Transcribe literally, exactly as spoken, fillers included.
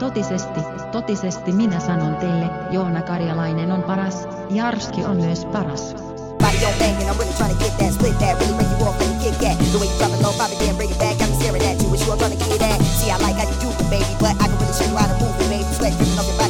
Totisesti, totisesti minä sanon teille, Joona Karjalainen on paras, Jarski on myös paras. Body on bang and I'm really trying to get that, split that, really make you walk and kick that. The way you drop it low, pop it then bring it back, got me staring at you, what you all trying to get at. See I like how you do it, baby, but I can really show you how to move it, baby. Sweat dripping off your